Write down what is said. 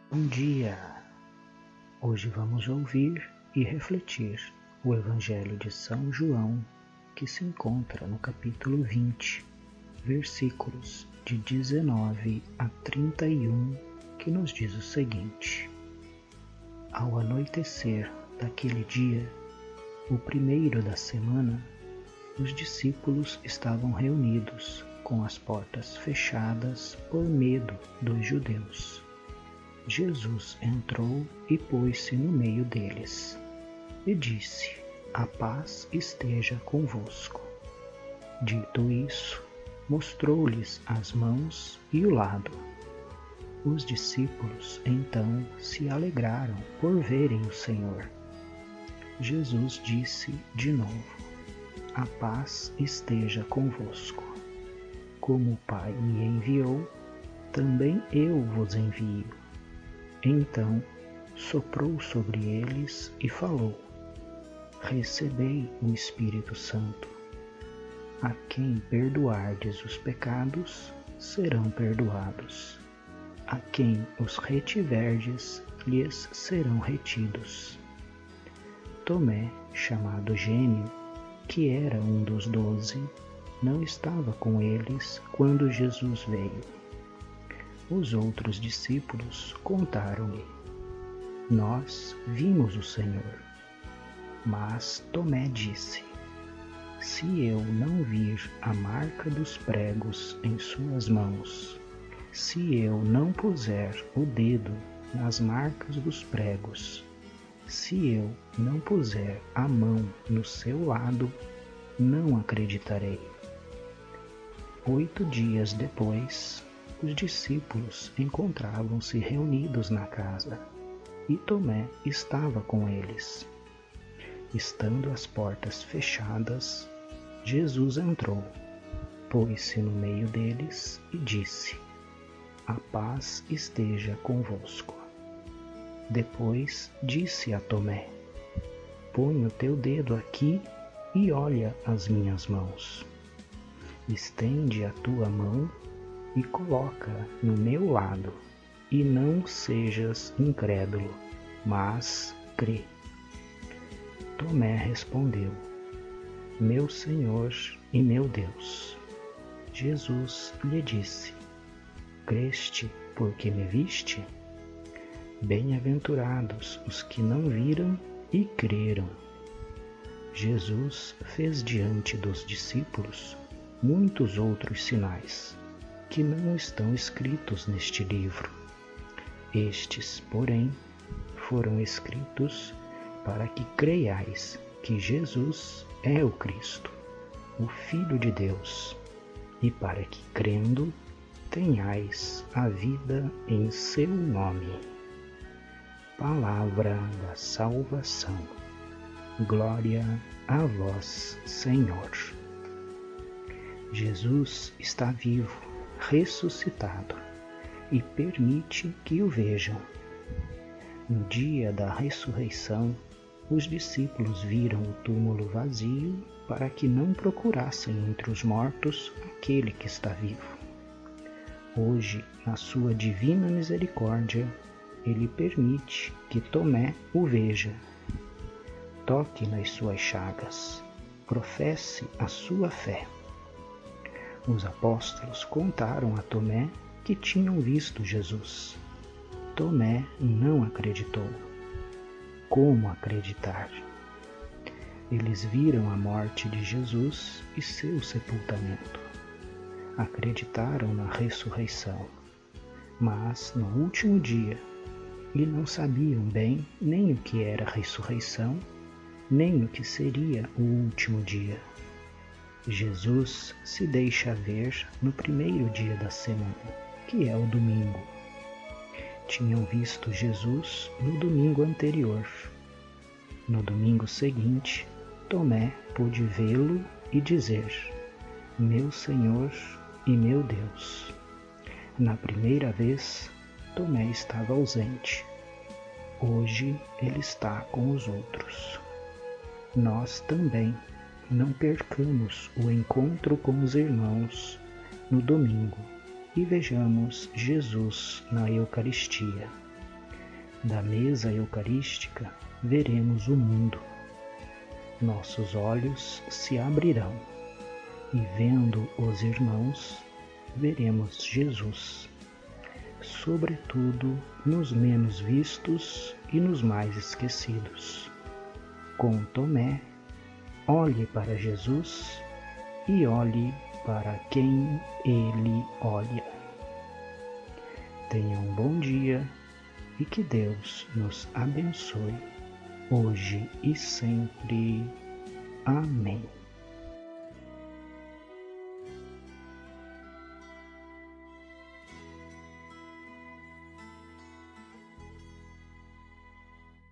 Bom dia! Hoje vamos ouvir e refletir o Evangelho de São João, que se encontra no capítulo 20, versículos de 19 a 31, que nos diz o seguinte: Ao anoitecer daquele dia, o primeiro da semana, os discípulos estavam reunidos com as portas fechadas por medo dos judeus. Jesus entrou e pôs-se no meio deles, e disse: A paz esteja convosco. Dito isso, mostrou-lhes as mãos e o lado. Os discípulos então se alegraram por verem o Senhor. Jesus disse de novo: A paz esteja convosco. Como o Pai me enviou, também eu vos envio. Então soprou sobre eles e falou: Recebei o Espírito Santo. A quem perdoardes os pecados, serão perdoados. A quem os retiverdes, lhes serão retidos. Tomé, chamado Gêmeo, que era um dos 12, não estava com eles quando Jesus veio. Os outros discípulos contaram-lhe: Nós vimos o Senhor. Mas Tomé disse: Se eu não vir a marca dos pregos em suas mãos, se eu não puser o dedo nas marcas dos pregos, se eu não puser a mão no seu lado, não acreditarei. 8 dias depois, os discípulos encontravam-se reunidos na casa, e Tomé estava com eles. Estando as portas fechadas, Jesus entrou, pôs-se no meio deles e disse: A paz esteja convosco. Depois disse a Tomé: Põe o teu dedo aqui e olha as minhas mãos. Estende a tua mão e coloca no meu lado, e não sejas incrédulo, mas crê. Tomé respondeu: Meu Senhor e meu Deus. Jesus lhe disse: Creste porque me viste? Bem-aventurados os que não viram e creram. Jesus fez diante dos discípulos muitos outros sinais, que não estão escritos neste livro. Estes, porém, foram escritos para que creiais que Jesus é o Cristo, o Filho de Deus, e para que, crendo, tenhais a vida em seu nome. Palavra da salvação. Glória a vós, Senhor. Jesus está vivo, ressuscitado, e permite que o vejam. No dia da ressurreição, os discípulos viram o túmulo vazio para que não procurassem entre os mortos aquele que está vivo. Hoje, na sua divina misericórdia, ele permite que Tomé o veja. Toque nas suas chagas, professe a sua fé. Os apóstolos contaram a Tomé que tinham visto Jesus. Tomé não acreditou. Como acreditar? Eles viram a morte de Jesus e seu sepultamento. Acreditaram na ressurreição, mas no último dia, e não sabiam bem nem o que era ressurreição, nem o que seria o último dia. Jesus se deixa ver no primeiro dia da semana, que é o domingo. Tinham visto Jesus no domingo anterior. No domingo seguinte, Tomé pôde vê-lo e dizer: Meu Senhor e meu Deus. Na primeira vez, Tomé estava ausente. Hoje ele está com os outros. Nós também não percamos o encontro com os irmãos no domingo e vejamos Jesus na Eucaristia. da mesa eucarística, veremos o mundo. Nossos olhos se abrirão e, vendo os irmãos, veremos Jesus, sobretudo nos menos vistos e nos mais esquecidos. Com Tomé, olhe para Jesus e olhe para quem ele olha. Tenha um bom dia e que Deus nos abençoe, hoje e sempre. Amém.